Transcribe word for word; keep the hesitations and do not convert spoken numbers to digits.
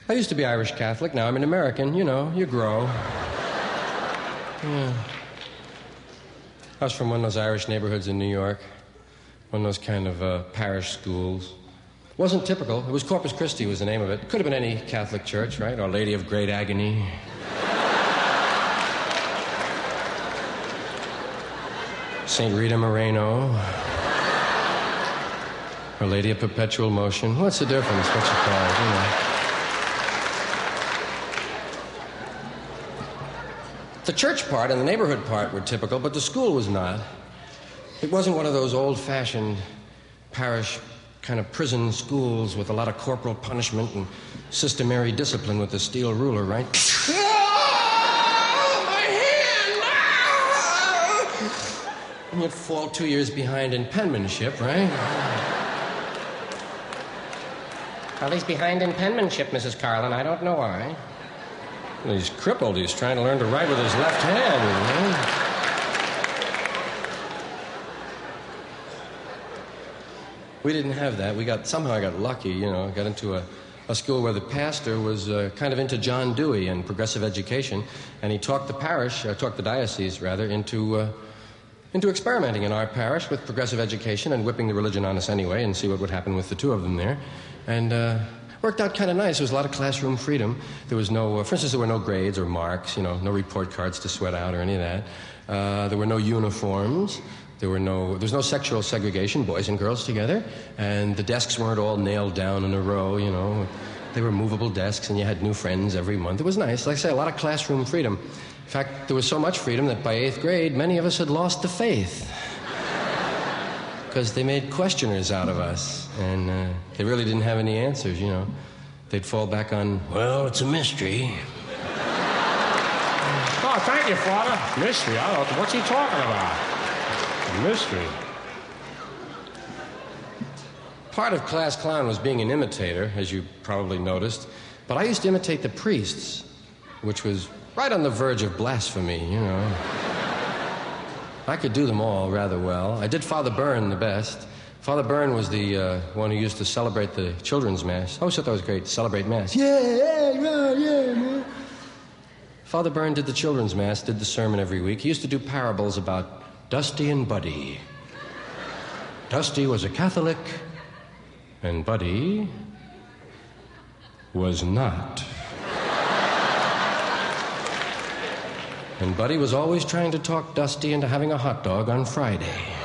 I used to be Irish Catholic. Now I'm an American. You know, you grow. Yeah. I was from one of those Irish neighborhoods in New York. One of those kind of uh, parish schools. Wasn't typical. It was Corpus Christi was the name of it. Could have been any Catholic church, right? Our Lady of Great Agony. Saint Rita Moreno. Our Lady of Perpetual Motion. What's the difference? What's it called? You know. The church part and the neighborhood part were typical, but the school was not. It wasn't one of those old-fashioned parish kind of prison schools with a lot of corporal punishment and systemary discipline with the steel ruler, right? Oh, my hand! Ah! And you'd fall two years behind in penmanship, right? Well, he's behind in penmanship, Missus Carlin. I don't know why. Well, he's crippled. He's trying to learn to write with his left hand, you know? We didn't have that. We got somehow I got lucky, you know, got into a, a school where the pastor was uh, kind of into John Dewey and progressive education, and he talked the parish, uh, talked the diocese, rather, into uh, into experimenting in our parish with progressive education and whipping the religion on us anyway and see what would happen with the two of them there. And uh, worked out kind of nice. There was a lot of classroom freedom. There was no, uh, for instance, there were no grades or marks, you know, no report cards to sweat out or any of that. Uh, there were no uniforms. There were no, there was no sexual segregation, boys and girls together, and the desks weren't all nailed down in a row, you know. They were movable desks, and you had new friends every month. It was nice. Like I say, a lot of classroom freedom. In fact, there was so much freedom that by eighth grade, many of us had lost the faith because they made questioners out of us, and uh, they really didn't have any answers, you know. They'd fall back on, well, it's a mystery. Oh, thank you, Father. Mystery? I don't know. What's he talking about? Mystery. Part of class clown was being an imitator, as you probably noticed. But I used to imitate the priests, which was right on the verge of blasphemy, you know. I could do them all rather well. I did Father Byrne the best. Father Byrne was the uh, one who used to celebrate the children's mass. I always thought that was great, celebrate mass. Yeah, yeah, yeah, yeah, man. Father Byrne did the children's mass, did the sermon every week. He used to do parables about Dusty and Buddy. Dusty was a Catholic, and Buddy was not. And Buddy was always trying to talk Dusty into having a hot dog on Friday.